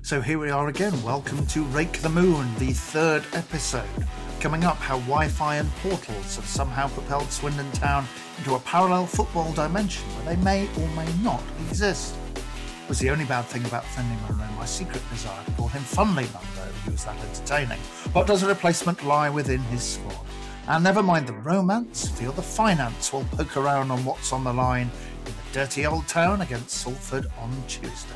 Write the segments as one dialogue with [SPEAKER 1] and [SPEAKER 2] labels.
[SPEAKER 1] So here we are again. Welcome to Rake the Moon, the third episode. Coming up, how Wi-Fi and portals have somehow propelled Swindon Town into a parallel football dimension where they may or may not exist. Was the only bad thing about Finley Munro my secret desire to call him Funley Munro? He was that entertaining. But does a replacement lie within his squad? And never mind the romance, feel the finance. We'll poke around on what's on the line in the dirty old town against Salford on Tuesday.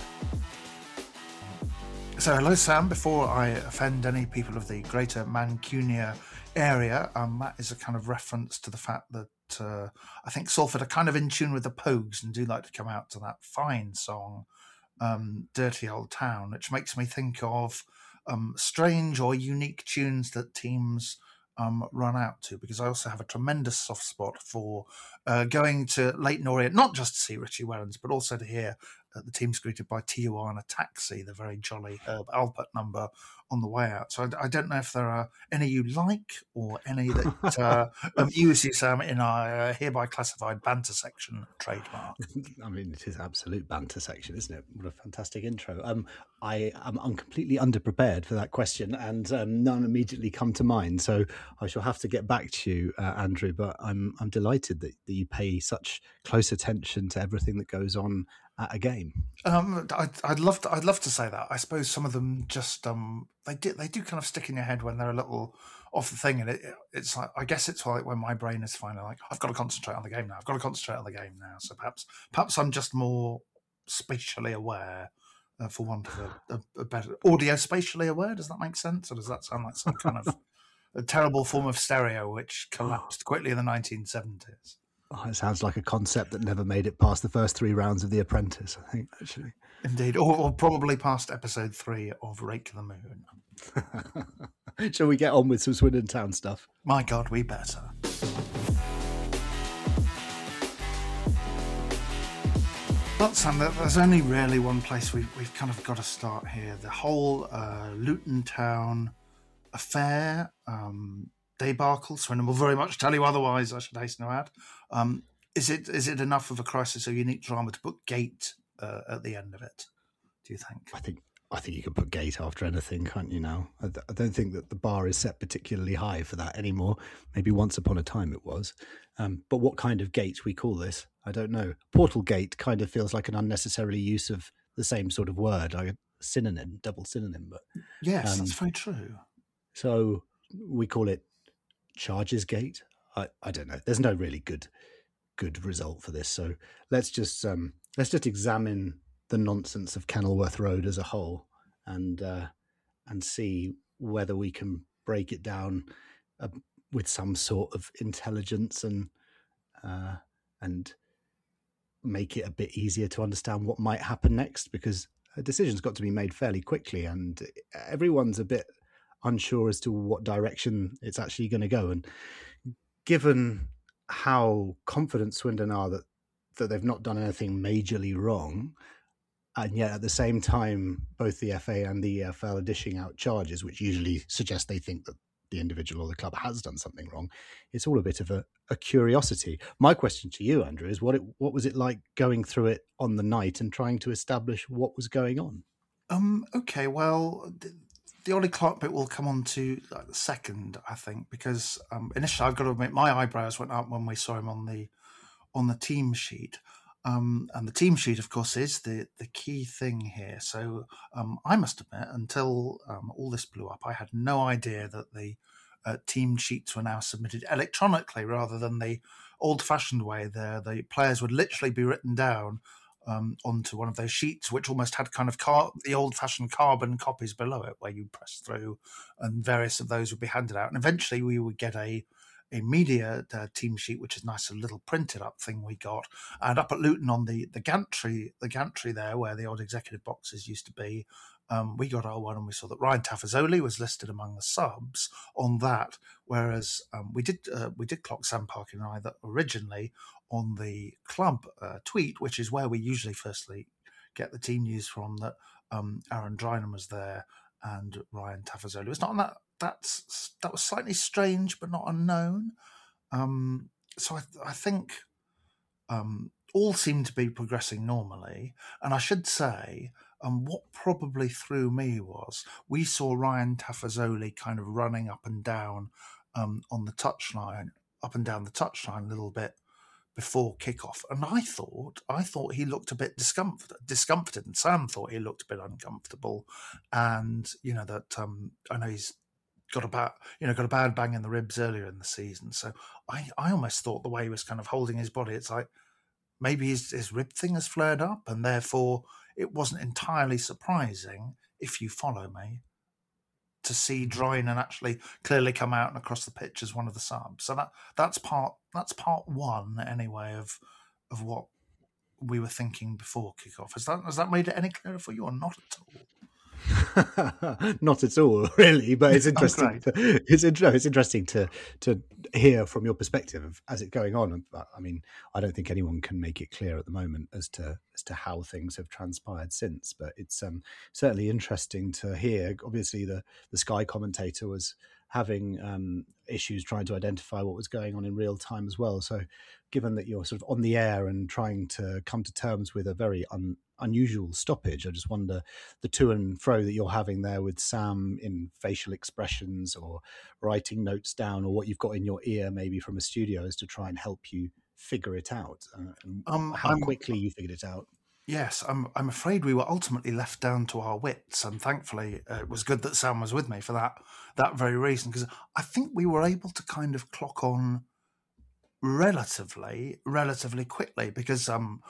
[SPEAKER 1] So hello Sam, before I offend any people of the greater Mancunia area, that is a kind of reference to the fact that I think Salford are kind of in tune with the Pogues and do like to come out to that fine song, Dirty Old Town, which makes me think of strange or unique tunes that teams run out to, because I also have a tremendous soft spot for going to Leighton Orient, not just to see Richie Wellens, but also to hear the team's greeted by TUR in a taxi, the very jolly Herb Alpert number on the way out. So I don't know if there are any you like or any that amuse you, Sam, in our hereby classified banter section trademark.
[SPEAKER 2] I mean, it is absolute banter section, isn't it? What a fantastic intro. I'm completely underprepared for that question, and none immediately come to mind. So I shall have to get back to you, Andrew. But I'm delighted that you pay such close attention to everything that goes on at a game.
[SPEAKER 1] I'd love to say that. I suppose some of them just they do kind of stick in your head when they're a little off the thing, and it's like, I guess it's like when my brain is finally like, I've got to concentrate on the game now. So perhaps I'm just more spatially aware, for want of a better audio spatially aware. Does that make sense, or does that sound like some kind of a terrible form of stereo which collapsed quickly in the 1970s?
[SPEAKER 2] Oh, it sounds like a concept that never made it past the first 3 rounds of The Apprentice, I think, actually.
[SPEAKER 1] Indeed, or probably past episode 3 of Rake the Moon.
[SPEAKER 2] Shall we get on with some Swindon Town stuff?
[SPEAKER 1] My God, we better. But Sam, there's only really one place we've kind of got to start here. The whole Luton Town affair, debacle. Swindon will very much tell you otherwise, I should hasten to add. Is it enough of a crisis or unique drama to put Gate at the end of it, do you think?
[SPEAKER 2] I think you can put Gate after anything, can't you now? I don't think that the bar is set particularly high for that anymore. Maybe once upon a time it was. But what kind of gate we call this, I don't know. Portal Gate kind of feels like an unnecessary use of the same sort of word, like a synonym, double synonym. But
[SPEAKER 1] yes, that's very true.
[SPEAKER 2] So we call it Charges Gate. I don't know. There's no really good result for this. So let's just examine the nonsense of Kenilworth Road as a whole, and see whether we can break it down with some sort of intelligence and make it a bit easier to understand what might happen next, because a decision's got to be made fairly quickly, and everyone's a bit unsure as to what direction it's actually going to go. And given how confident Swindon are that they've not done anything majorly wrong, and yet at the same time, both the FA and the EFL are dishing out charges, which usually suggest they think that the individual or the club has done something wrong, it's all a bit of a curiosity. My question to you, Andrew, is what was it like going through it on the night and trying to establish what was going on?
[SPEAKER 1] Okay, well, the Ollie Clark bit will come on to the second, I think, because initially I've got to admit my eyebrows went up when we saw him on the team sheet. And the team sheet, of course, is the key thing here. So I must admit, until all this blew up, I had no idea that the team sheets were now submitted electronically rather than the old-fashioned way. The players would literally be written down onto one of those sheets, which almost had kind of the old-fashioned carbon copies below it, where you press through, and various of those would be handed out. And eventually we would get a media team sheet, which is nice, a little printed up thing we got. And up at Luton on the gantry there, where the old executive boxes used to be, we got our one and we saw that Ryan Tafazoli was listed among the subs on that, whereas we did clock Sam Parkin and I that originally on the club tweet, which is where we usually firstly get the team news from, that Aaron Drynan was there and Ryan Tafazoli was not on that. That was slightly strange, but not unknown. So I think all seemed to be progressing normally. And I should say, And what probably threw me was we saw Ryan Tafazoli kind of running up and down on the touchline, up and down the touchline a little bit before kickoff, and I thought he looked a bit discomforted, and Sam thought he looked a bit uncomfortable, and that I know he's got a bad bang in the ribs earlier in the season, so I almost thought the way he was kind of holding his body, it's like maybe his rib thing has flared up, and therefore it wasn't entirely surprising, if you follow me, to see Drinan actually clearly come out and across the pitch as one of the subs. So that's part one anyway of what we were thinking before kickoff. Has that made it any clearer for you, or not at all?
[SPEAKER 2] Not at all, really, but it's interesting. It's interesting to hear from your perspective as it's going on. I mean, I don't think anyone can make it clear at the moment as to how things have transpired since, but it's certainly interesting to hear. Obviously, the Sky commentator was having issues trying to identify what was going on in real time as well. So given that you're sort of on the air and trying to come to terms with a very unusual stoppage, I just wonder the to and fro that you're having there with Sam in facial expressions or writing notes down, or what you've got in your ear maybe from a studio, is to try and help you figure it out, and how quickly you figured it out.
[SPEAKER 1] Yes, I'm afraid we were ultimately left down to our wits, and thankfully it was good that Sam was with me for that very reason, because I think we were able to kind of clock on relatively quickly, because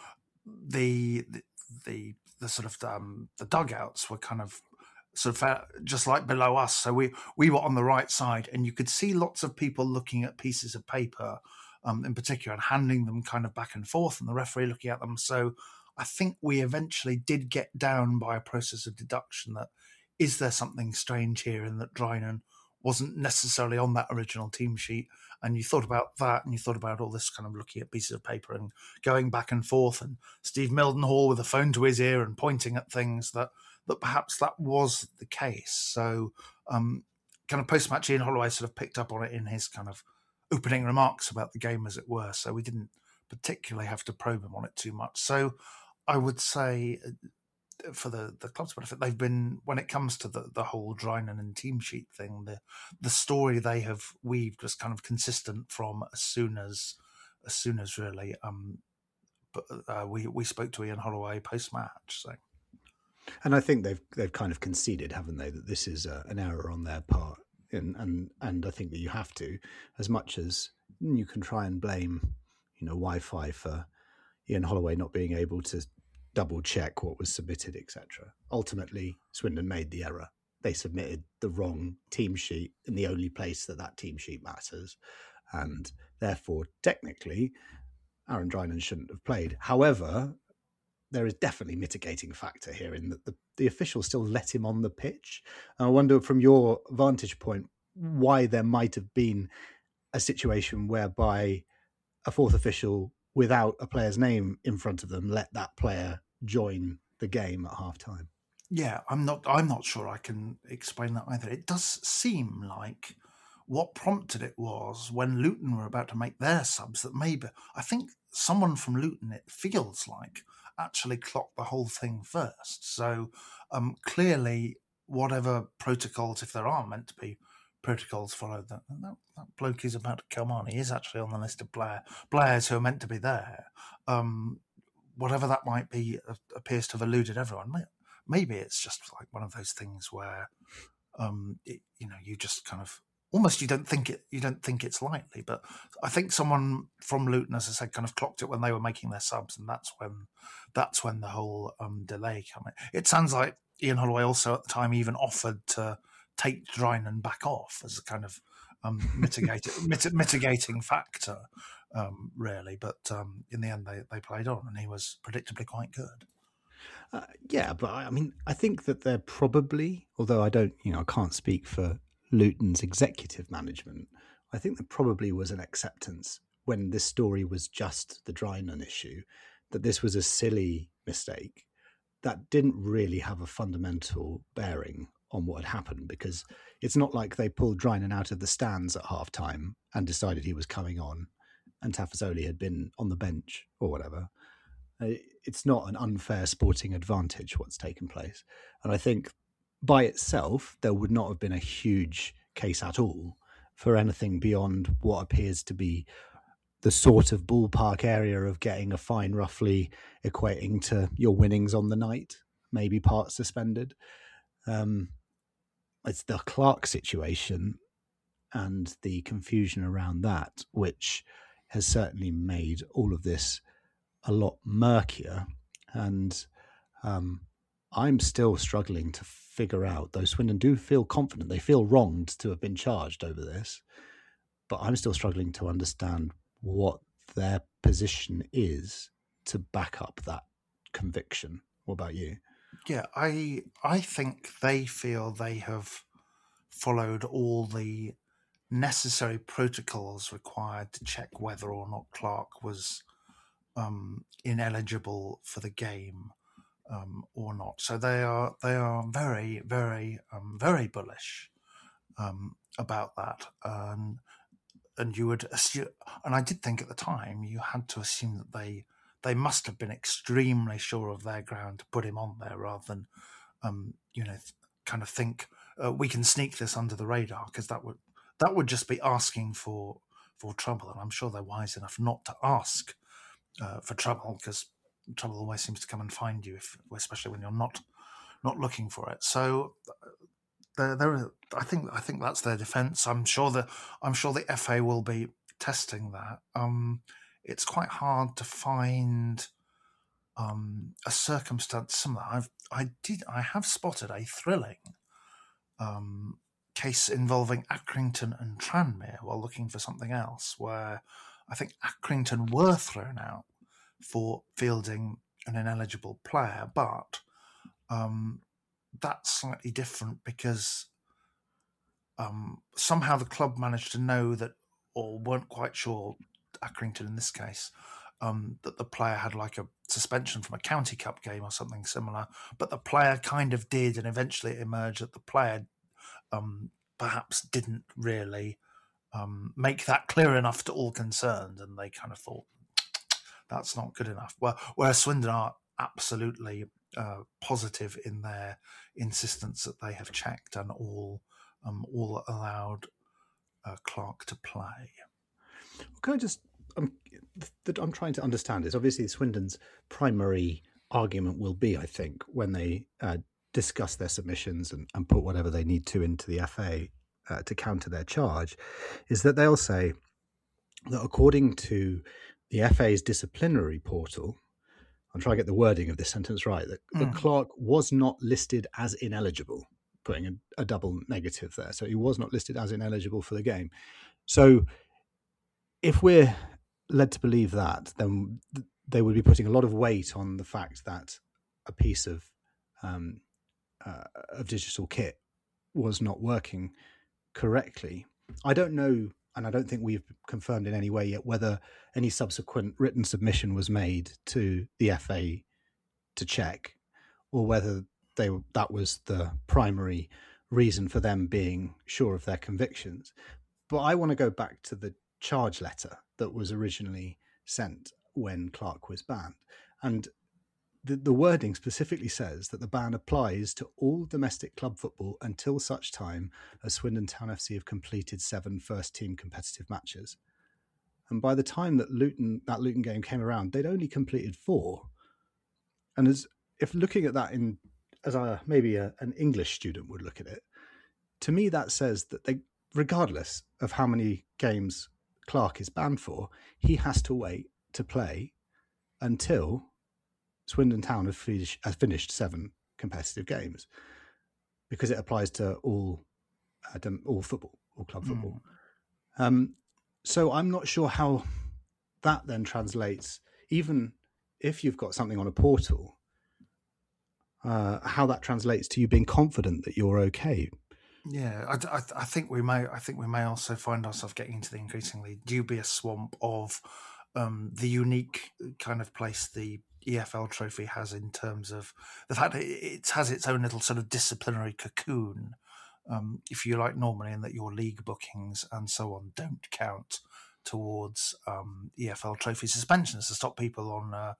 [SPEAKER 1] the sort of the dugouts were kind of sort of just like below us, so we were on the right side, and you could see lots of people looking at pieces of paper in particular and handing them kind of back and forth, and the referee looking at them. So I think we eventually did get down by a process of deduction that, is there something strange here in that Drinan wasn't necessarily on that original team sheet? And you thought about that, and you thought about all this kind of looking at pieces of paper and going back and forth, and Steve Mildenhall with a phone to his ear and pointing at things, that perhaps that was the case. So kind of post-match, Ian Holloway sort of picked up on it in his kind of opening remarks about the game, as it were. So we didn't particularly have to probe him on it too much. So I would say, for the club's benefit, they've been, when it comes to the whole Drinan and team sheet thing, the story they have weaved was kind of consistent from as soon as really. But we spoke to Ian Holloway post match. So,
[SPEAKER 2] and I think they've kind of conceded, haven't they, that this is an error on their part, and I think that you have to, as much as you can try and blame Wi-Fi for Ian Holloway not being able to double check what was submitted, etc. Ultimately, Swindon made the error. They submitted the wrong team sheet in the only place that team sheet matters, and therefore, technically, Aaron Drinan shouldn't have played. However, there is definitely a mitigating factor here in that the officials still let him on the pitch. And I wonder, from your vantage point, why there might have been a situation whereby a fourth official, without a player's name in front of them, let that player join the game at half time.
[SPEAKER 1] Yeah, I'm not sure I can explain that either. It does seem like what prompted it was when Luton were about to make their subs, that maybe, I think someone from Luton, it feels like, actually clocked the whole thing first. So clearly, whatever protocols, if there are meant to be protocols followed, that bloke is about to come on. He is actually on the list of players who are meant to be there. Whatever that might be, appears to have eluded everyone. Maybe it's just like one of those things where, you just kind of almost you don't think it's likely. But I think someone from Luton, as I said, kind of clocked it when they were making their subs, and that's when the whole delay came in. It sounds like Ian Holloway also at the time even offered to take Drinan back off as a kind of mitigating factor, really. But in the end, they played on, and he was predictably quite good.
[SPEAKER 2] Yeah, but I mean, I think that they're probably, although I can't speak for Luton's executive management, I think there probably was an acceptance when this story was just the Drinan issue, that this was a silly mistake that didn't really have a fundamental bearing on what had happened, because it's not like they pulled Drinan out of the stands at half time and decided he was coming on and Tafazoli had been on the bench or whatever. It's not an unfair sporting advantage what's taken place. And I think by itself, there would not have been a huge case at all for anything beyond what appears to be the sort of ballpark area of getting a fine roughly equating to your winnings on the night, maybe part suspended. It's the Clark situation and the confusion around that, which has certainly made all of this a lot murkier. And I'm still struggling to figure out, though Swindon do feel confident, they feel wronged to have been charged over this, but I'm still struggling to understand what their position is to back up that conviction. What about you?
[SPEAKER 1] Yeah, I think they feel they have followed all the necessary protocols required to check whether or not Clark was ineligible for the game or not. So they are very very bullish about that. And you would assume, and I did think at the time, you had to assume that they must have been extremely sure of their ground to put him on there, rather than kind of think we can sneak this under the radar, because that would just be asking for trouble. And I'm sure they're wise enough not to ask for trouble, because trouble always seems to come and find you, especially when you're not looking for it. So I think that's their defence. I'm sure the FA will be testing that. It's quite hard to find a circumstance similar. I have spotted a thrilling case involving Accrington and Tranmere while looking for something else, where I think Accrington were thrown out for fielding an ineligible player, but that's slightly different because somehow the club managed to know that, or weren't quite sure, Accrington in this case, that the player had like a suspension from a county cup game or something similar, but the player kind of did, and eventually it emerged that the player perhaps didn't really make that clear enough to all concerned, and they kind of thought that's not good enough. Well, whereas Swindon are absolutely positive in their insistence that they have checked and all allowed Clark to play.
[SPEAKER 2] Can I just? I'm trying to understand is obviously Swindon's primary argument will be, I think, when they discuss their submissions and put whatever they need to into the FA to counter their charge, is that they'll say that according to the FA's disciplinary portal, I'm trying to get the wording of this sentence right, that Clark was not listed as ineligible, putting a double negative there. So he was not listed as ineligible for the game. So if we're led to believe that, then they would be putting a lot of weight on the fact that a piece of digital kit was not working correctly. I don't know, and I don't think we've confirmed in any way yet whether any subsequent written submission was made to the FA to check, or whether that was the primary reason for them being sure of their convictions. But I want to go back to the charge letter that was originally sent when Clark was banned. And the wording specifically says that the ban applies to all domestic club football until such time as Swindon Town FC have completed 7 first-team competitive matches. And by the time that Luton game came around, they'd only completed 4. And if looking at that as maybe an English student would look at it, to me that says that they, regardless of how many games Clark is banned for, he has to wait to play until Swindon Town has finished 7 competitive games, because it applies to all football, all club football. So I'm not sure how that then translates, even if you've got something on a portal, how that translates to you being confident that you're okay.
[SPEAKER 1] Yeah, I think we may also find ourselves getting into the increasingly dubious swamp of the unique kind of place the EFL trophy has in terms of the fact that it has its own little sort of disciplinary cocoon, if you like, normally, and that your league bookings and so on don't count towards EFL trophy suspensions to stop people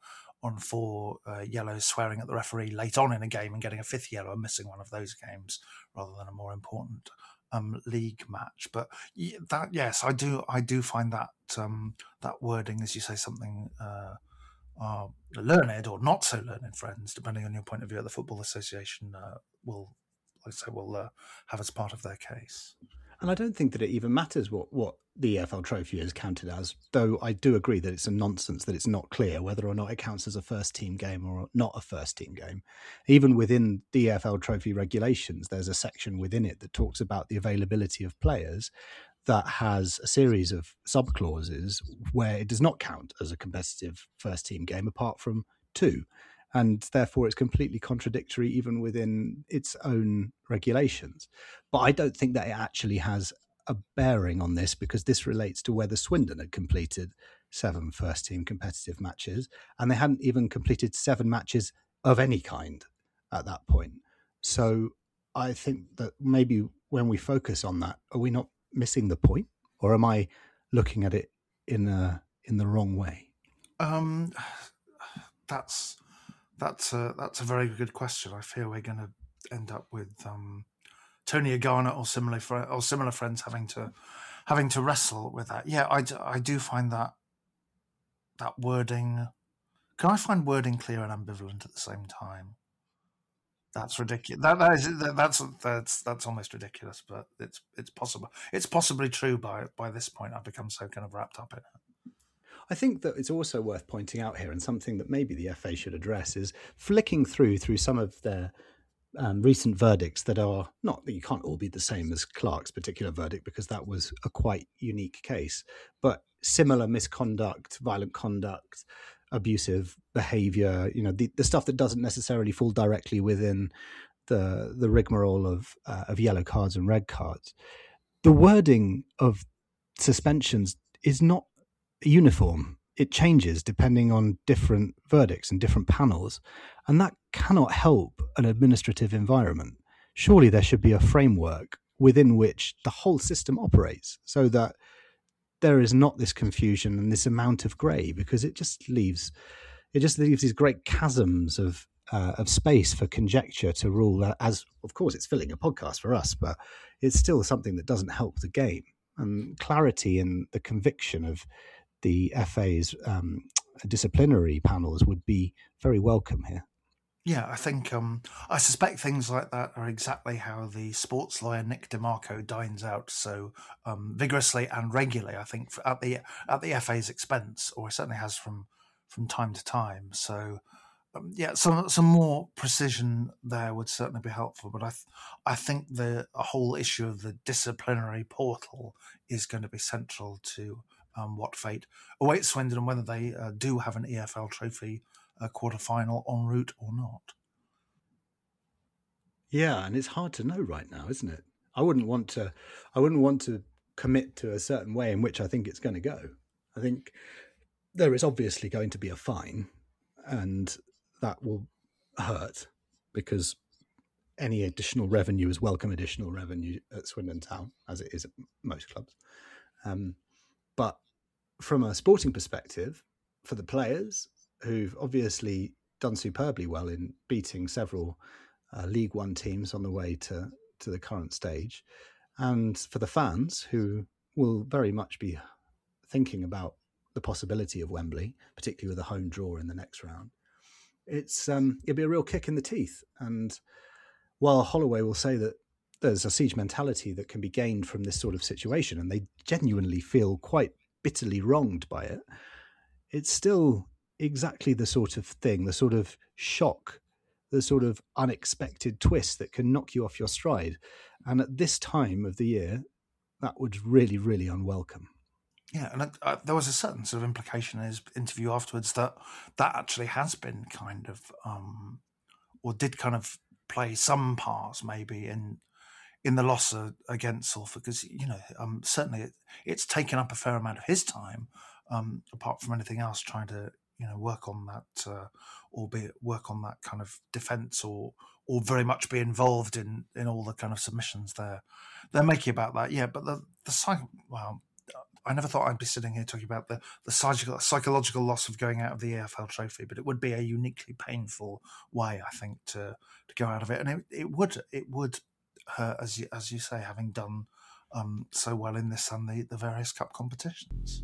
[SPEAKER 1] on 4 yellows, swearing at the referee late on in a game and getting a 5th yellow and missing one of those games rather than a more important league match. But that, yes, I do find that that wording, as you say, something our learned or not so learned friends, depending on your point of view at the Football Association, will have as part of their case.
[SPEAKER 2] And I don't think that it even matters what the EFL trophy is counted as, though I do agree that it's a nonsense that it's not clear whether or not it counts as a first team game or not a first team game. Even within the EFL trophy regulations, there's a section within it that talks about the availability of players that has a series of sub-clauses where it does not count as a competitive first team game apart from 2. And therefore it's completely contradictory even within its own regulations. But I don't think that it actually has a bearing on this, because this relates to whether Swindon had completed 7 first-team competitive matches, and they hadn't even completed 7 matches of any kind at that point. So I think that maybe when we focus on that, are we not missing the point? Or am I looking at it in the wrong way?
[SPEAKER 1] That's a very good question. I fear we're going to end up with Tony Agana or similar friends having to wrestle with that. Yeah, I do find that wording. Can I find wording clear and ambivalent at the same time? That's ridiculous. That's almost ridiculous, but it's possible. It's possibly true by this point. I've become so kind of wrapped up in it.
[SPEAKER 2] I think that it's also worth pointing out here, and something that maybe the FA should address, is flicking through some of their recent verdicts that are not that you can't all be the same as Clark's particular verdict, because that was a quite unique case, but similar misconduct, violent conduct, abusive behaviour, the stuff that doesn't necessarily fall directly within the rigmarole of yellow cards and red cards. The wording of suspensions is not uniform. It changes depending on different verdicts and different panels, and that cannot help an administrative environment. Surely there should be a framework within which the whole system operates, so that there is not this confusion and this amount of grey, because it just leaves these great chasms of space for conjecture to rule. As of course it's filling a podcast for us, but it's still something that doesn't help the game. And clarity and the conviction of the FA's disciplinary panels would be very welcome here.
[SPEAKER 1] Yeah, I think I suspect things like that are exactly how the sports lawyer Nick DeMarco dines out so vigorously and regularly. I think at the FA's expense, or certainly has from time to time. So some more precision there would certainly be helpful. But I think the whole issue of the disciplinary portal is going to be central to what fate awaits Swindon and whether they do have an EFL trophy quarter-final en route or not.
[SPEAKER 2] Yeah, and it's hard to know right now, isn't it? I wouldn't want to commit to a certain way in which I think it's going to go. I think there is obviously going to be a fine, and that will hurt, because any additional revenue is welcome additional revenue at Swindon Town, as it is at most clubs. But from a sporting perspective, for the players, who've obviously done superbly well in beating several League One teams on the way to the current stage, and for the fans, who will very much be thinking about the possibility of Wembley, particularly with a home draw in the next round, it'll be a real kick in the teeth. And while Holloway will say that there's a siege mentality that can be gained from this sort of situation, and they genuinely feel quite bitterly wronged by it, it's still exactly the sort of thing, the sort of shock, the sort of unexpected twist that can knock you off your stride. And at this time of the year, that was really, really unwelcome.
[SPEAKER 1] Yeah, and there was a certain sort of implication in his interview afterwards that actually has been kind of, or did kind of play some parts maybe in the loss against Salford, because certainly it's taken up a fair amount of his time, apart from anything else, trying to work on that, albeit work on that kind of defence, or very much be involved in all the kind of submissions they're making about that. Yeah, but the cycle, well, I never thought I'd be sitting here talking about the psychological loss of going out of the EFL Trophy, but it would be a uniquely painful way, I think, to go out of it, and it would hurt, as you say, having done so well in this and the various cup competitions.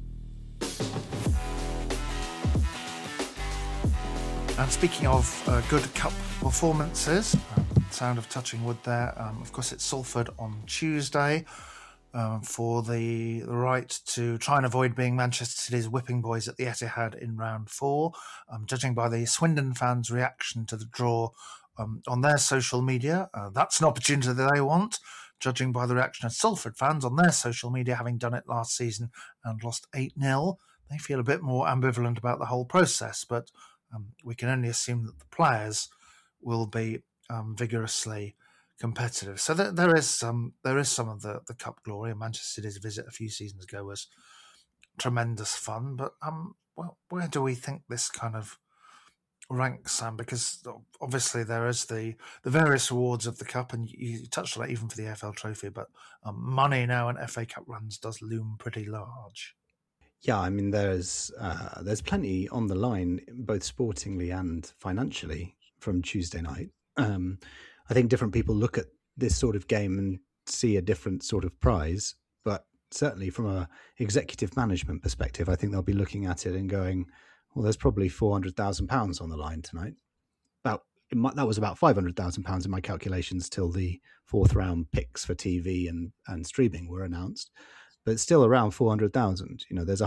[SPEAKER 1] And speaking of good cup performances, sound of touching wood there. Of course, it's Salford on Tuesday for the right to try and avoid being Manchester City's whipping boys at the Etihad in round 4. Judging by the Swindon fans' reaction to the draw on their social media, that's an opportunity that they want. Judging by the reaction of Salford fans on their social media, having done it last season and lost 8-0, they feel a bit more ambivalent about the whole process, but we can only assume that the players will be vigorously competitive. So there is some of the cup glory. And Manchester City's visit a few seasons ago was tremendous fun. But where do we think this kind of ranks, Sam? Because obviously there is the various awards of the cup, and you touched on it even for the EFL Trophy. But money now and FA Cup runs does loom pretty large.
[SPEAKER 2] Yeah, I mean, there's plenty on the line, both sportingly and financially, from Tuesday night. I think different people look at this sort of game and see a different sort of prize, but certainly from a executive management perspective, I think they'll be looking at it and going, well, there's probably £400,000 on the line tonight. That was about £500,000 in my calculations till the fourth round picks for TV and streaming were announced. But it's still around 400,000. There's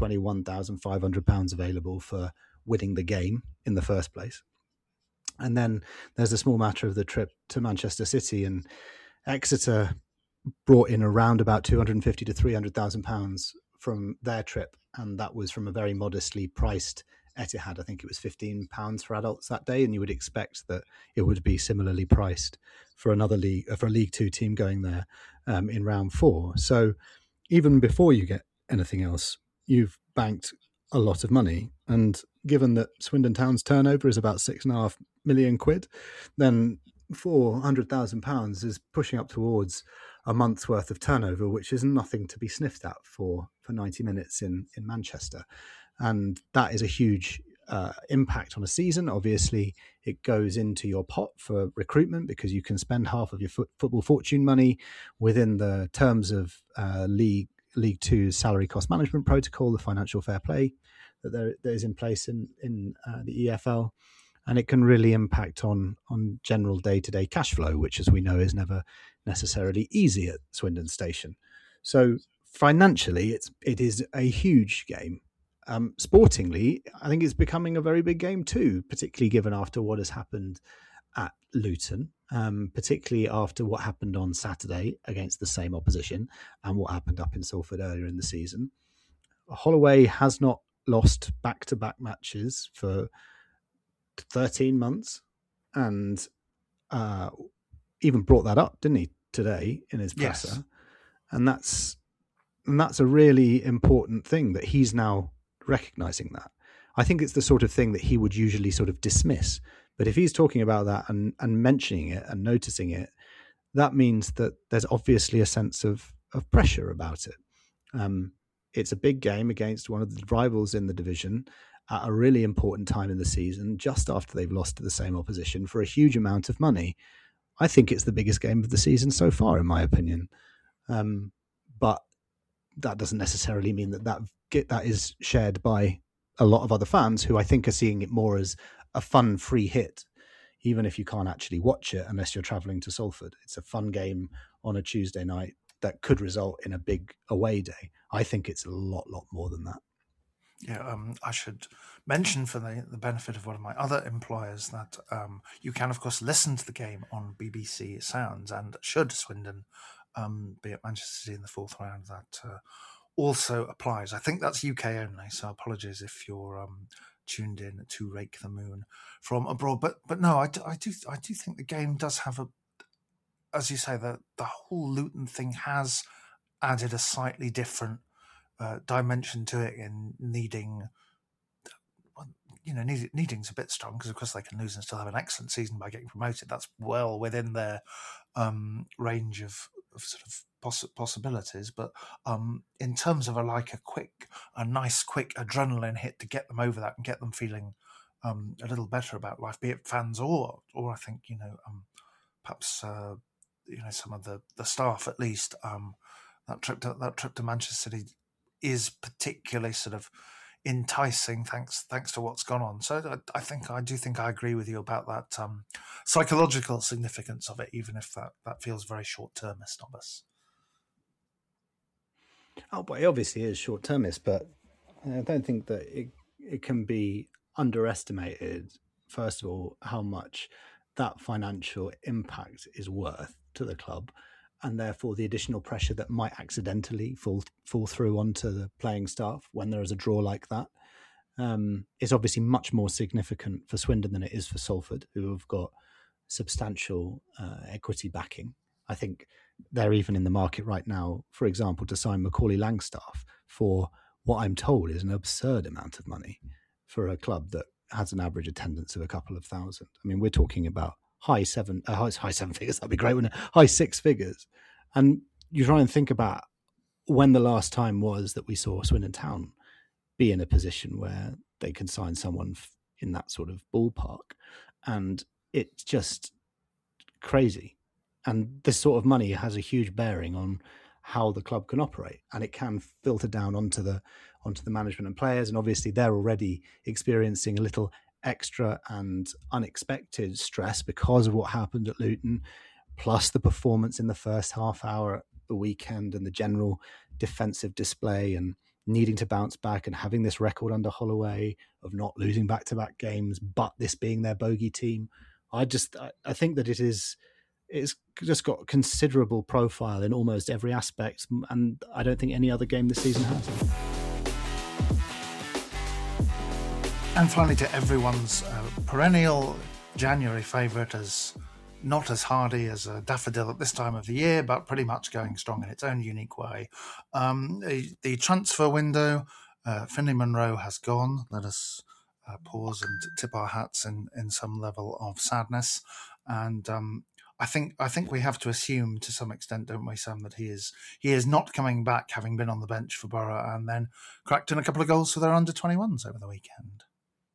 [SPEAKER 2] £121,500 available for winning the game in the first place. And then there's a small matter of the trip to Manchester City, and Exeter brought in around about £250,000 to £300,000 from their trip. And that was from a very modestly priced Etihad. I think it was £15 for adults that day. And you would expect that it would be similarly priced for a League Two team going there in round 4. So even before you get anything else, you've banked a lot of money. And given that Swindon Town's turnover is about £6.5 million, then £400,000 is pushing up towards a month's worth of turnover, which is nothing to be sniffed at for 90 minutes in Manchester. And that is a huge impact on a season. Obviously, it goes into your pot for recruitment because you can spend half of your football fortune money within the terms of League Two's salary cost management protocol, the financial fair play that is in place in the EFL. And it can really impact on general day-to-day cash flow, which, as we know, is never necessarily easy at Swindon Station. So financially, it is a huge game. Sportingly, I think it's becoming a very big game too, particularly given after what has happened at Luton, particularly after what happened on Saturday against the same opposition and what happened up in Salford earlier in the season. Holloway has not lost back-to-back matches for 13 months, and even brought that up, didn't he, today in his presser? Yes. And that's a really important thing that he's now recognizing that. I think it's the sort of thing that he would usually sort of dismiss. But if he's talking about that and mentioning it and noticing it, that means that there's obviously a sense of pressure about it. It's a big game against one of the rivals in the division at a really important time in the season, just after they've lost to the same opposition for a huge amount of money. I think it's the biggest game of the season so far, in my opinion. But that doesn't necessarily mean that is shared by a lot of other fans who I think are seeing it more as a fun free hit, even if you can't actually watch it unless you're travelling to Salford. It's a fun game on a Tuesday night that could result in a big away day. I think it's a lot more than that.
[SPEAKER 1] Yeah, I should mention for the benefit of one of my other employers that you can, of course, listen to the game on BBC Sounds, and should Swindon be at Manchester City in the fourth round, that also applies. I think that's UK only, so apologies if you're tuned in to Rake the Moon from abroad. But no, I do think the game does have as you say, the whole Luton thing has added a slightly different dimension to it in needing's a bit strong because of course they can lose and still have an excellent season by getting promoted. That's well within their range of sort of possibilities. But in terms of a nice quick adrenaline hit to get them over that and get them feeling a little better about life, be it fans or I think perhaps some of the staff at least. That trip to Manchester City is particularly sort of enticing thanks to what's gone on. So I do think I agree with you about that psychological significance of it, even if that feels very short-termist of us.
[SPEAKER 2] Oh, but it obviously is short-termist, but I don't think that it can be underestimated, first of all, how much that financial impact is worth to the club, and therefore the additional pressure that might accidentally fall through onto the playing staff when there is a draw like that is obviously much more significant for Swindon than it is for Salford, who have got substantial equity backing. I think they're even in the market right now, for example, to sign Macaulay Langstaff for what I'm told is an absurd amount of money for a club that has an average attendance of a couple of thousand. I mean, we're talking about high seven figures. That'd be great, wouldn't it? High six figures. And you try and think about when the last time was that we saw Swindon Town be in a position where they can sign someone in that sort of ballpark. And it's just crazy. And this sort of money has a huge bearing on how the club can operate, and it can filter down onto the management and players. And obviously they're already experiencing a little extra and unexpected stress because of what happened at Luton, plus the performance in the first half hour at the weekend and the general defensive display and needing to bounce back and having this record under Holloway of not losing back-to-back games, but this being their bogey team. I think that it's just got considerable profile in almost every aspect, and I don't think any other game this season has.
[SPEAKER 1] And finally, to everyone's perennial January favourite, as not as hardy as a daffodil at this time of the year, but pretty much going strong in its own unique way. The transfer window, Finlay Munro has gone. Let us pause and tip our hats in some level of sadness. And I think we have to assume to some extent, don't we, Sam, that he is not coming back, having been on the bench for Borough and then cracked in a couple of goals for their under-21s over the weekend.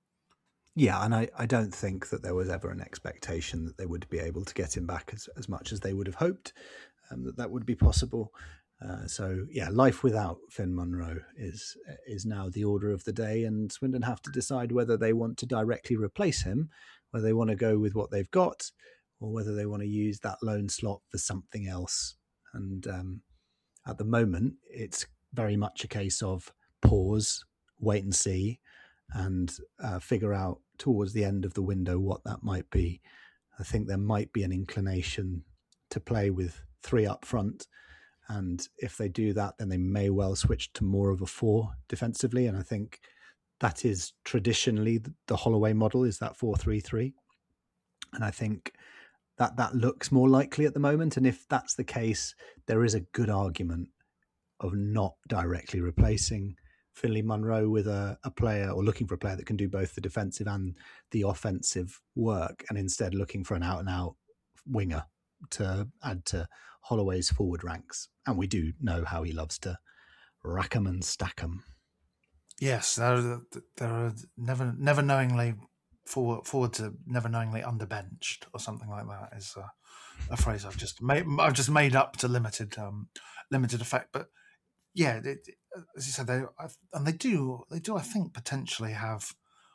[SPEAKER 2] Yeah, and I don't think that there was ever an expectation that they would be able to get him back as much as they would have hoped, that would be possible. So, yeah, life without Finn Munro is now the order of the day, and Swindon have to decide whether they want to directly replace him, whether they want to go with what they've got, or whether they want to use that loan slot for something else. And at the moment, it's very much a case of pause, wait and see, and figure out towards the end of the window what that might be. I think there might be an inclination to play with three up front, and if they do that, then they may well switch to more of a four defensively, and I think that is traditionally the Holloway model, is that 4-3-3, and I think that looks more likely at the moment. And if that's the case, there is a good argument of not directly replacing Finlay Munro with a player, or looking for a player that can do both the defensive and the offensive work, and instead looking for an out-and-out winger to add to Holloway's forward ranks. And we do know how he loves to rack 'em and stack 'em.
[SPEAKER 1] Yes, there are never knowingly forward to never knowingly underbenched, or something like that, is a phrase I've just made up to limited effect. But yeah, as you said, they do I think potentially have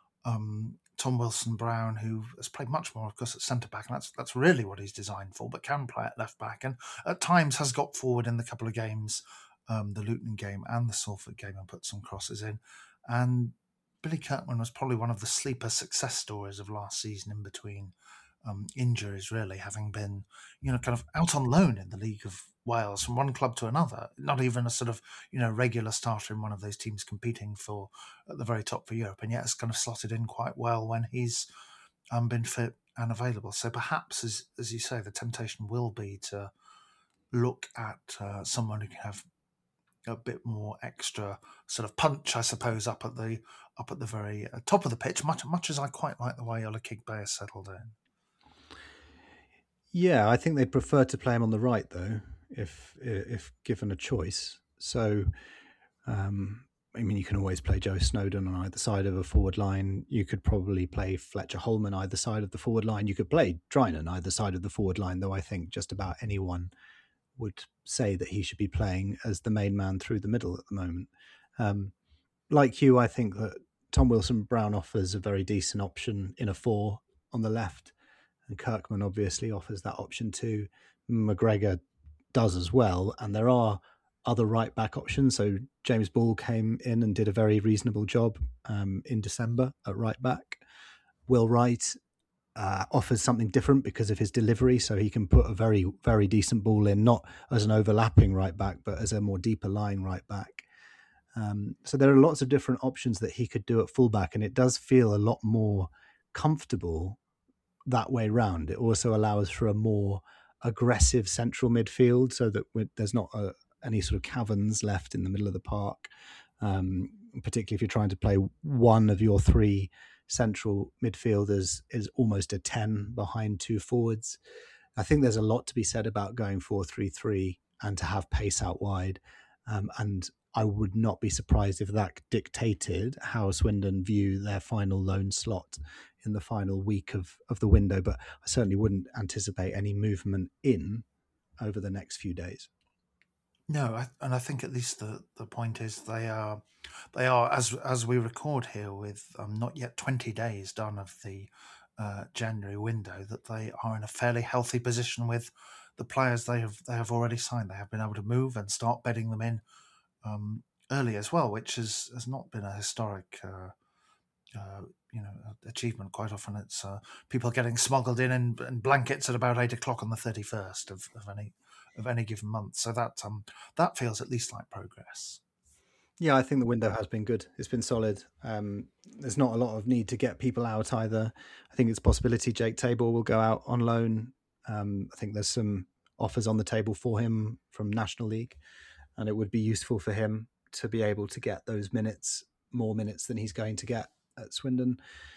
[SPEAKER 1] Tom Wilson-Brown, who has played much more, of course, at centre back, and that's really what he's designed for, but can play at left back, and at times has got forward in the couple of games, the Luton game and the Salford game, and put some crosses in. And Billy Kirkman was probably one of the sleeper success stories of last season, in between injuries, really, having been, kind of out on loan in the League of Wales from one club to another, not even a sort of, regular starter in one of those teams competing for at the very top for Europe, and yet has kind of slotted in quite well when he's been fit and available. So perhaps, as you say, the temptation will be to look at someone who can have a bit more extra sort of punch, I suppose, up at the very top of the pitch. Much as I quite like the way Ola Kigbe has settled in.
[SPEAKER 2] Yeah, I think they'd prefer to play him on the right, though, if given a choice. So, I mean, you can always play Joe Snowden on either side of a forward line. You could probably play Fletcher Holman either side of the forward line. You could play Drinan either side of the forward line, though I think just about anyone would say that he should be playing as the main man through the middle at the moment. Like you, I think that Tom Wilson-Brown offers a very decent option in a 4 on the left, and Kirkman obviously offers that option too. McGregor does as well, and there are other right back options. So James Ball came in and did a very reasonable job in December at right back. Will Wright offers something different because of his delivery, so he can put a very, very decent ball in, not as an overlapping right back, but as a more deeper lying right back. So there are lots of different options that he could do at fullback, and it does feel a lot more comfortable that way round. It also allows for a more aggressive central midfield, so that there's not any sort of caverns left in the middle of the park, particularly if you're trying to play one of your 3 central midfielders is almost a 10 behind 2 forwards. I think there's a lot to be said about going 4-3-3 and to have pace out wide. And I would not be surprised if that dictated how Swindon view their final loan slot in the final week of the window. But I certainly wouldn't anticipate any movement in over the next few days.
[SPEAKER 1] No, and I think at least the point is they are as we record here with not yet 20 days done of the January window, that they are in a fairly healthy position with the players they have already signed. They have been able to move and start bedding them in early as well, which has not been a historic achievement. Quite often it's people getting smuggled in blankets at about 8 o'clock on the 31st of any given month. So that feels at least like progress.
[SPEAKER 2] Yeah, I think the window has been good. It's been solid. There's not a lot of need to get people out either. I think it's a possibility Jake Tabor will go out on loan. I think there's some offers on the table for him from National League, and it would be useful for him to be able to get those minutes, more minutes than he's going to get at Swindon.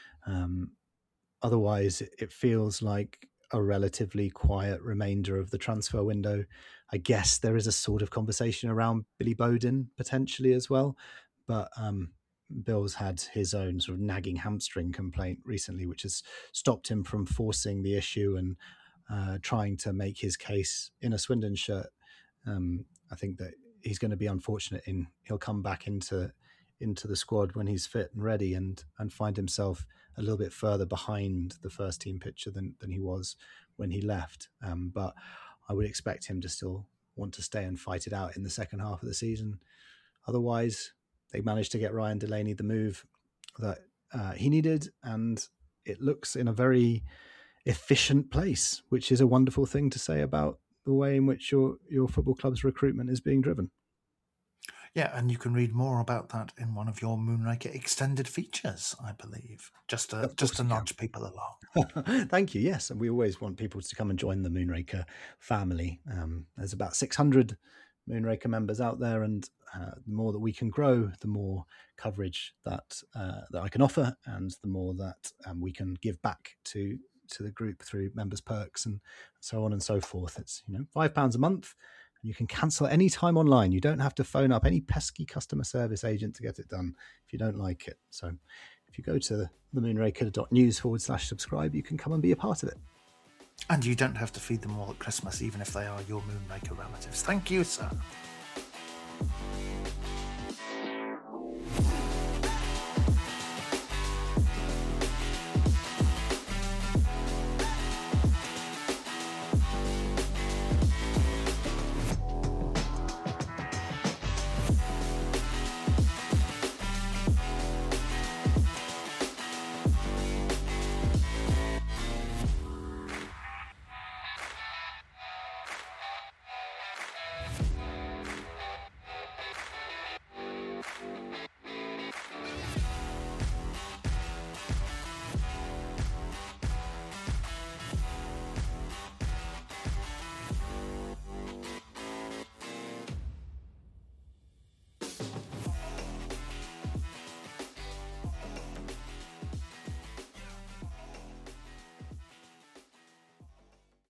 [SPEAKER 2] Otherwise, it feels like a relatively quiet remainder of the transfer window. I guess there is a sort of conversation around Billy Bowden potentially as well, but Bill's had his own sort of nagging hamstring complaint recently, which has stopped him from forcing the issue and trying to make his case in a Swindon shirt. I think that he's going to be unfortunate in he'll come back into the squad when he's fit and ready and find himself a little bit further behind the first team picture than he was when he left. But I would expect him to still want to stay and fight it out in the second half of the season. Otherwise, they managed to get Ryan Delaney the move that he needed, and it looks in a very efficient place, which is a wonderful thing to say about the way in which your football club's recruitment is being driven.
[SPEAKER 1] Yeah, and you can read more about that in one of your Moonraker extended features, I believe, just to nudge people along.
[SPEAKER 2] Thank you. Yes, and we always want people to come and join the Moonraker family. There's about 600 Moonraker members out there, and the more that we can grow, the more coverage that I can offer, and the more that we can give back to the group through members' perks and so on and so forth. It's £5 a month. You can cancel any time online. You don't have to phone up any pesky customer service agent to get it done if you don't like it. So if you go to themoonraker.news/subscribe, you can come and be a part of it.
[SPEAKER 1] And you don't have to feed them all at Christmas, even if they are your Moonraker relatives. Thank you, sir.